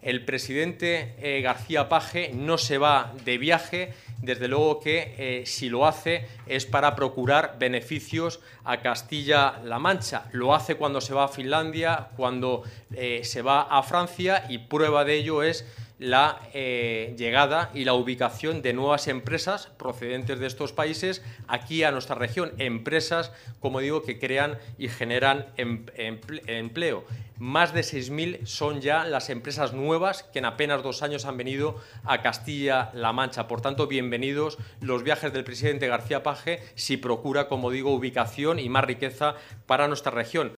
el presidente García Page no se va de viaje, desde luego que si lo hace es para procurar beneficios a Castilla-La Mancha. Lo hace cuando se va a Finlandia, cuando se va a Francia, y prueba de ello es la llegada y la ubicación de nuevas empresas procedentes de estos países aquí a nuestra región. Empresas, como digo, que crean y generan empleo. Más de 6.000 son ya las empresas nuevas que en apenas 2 años han venido a Castilla-La Mancha. Por tanto, bienvenidos los viajes del presidente García Page si procura, como digo, ubicación y más riqueza para nuestra región.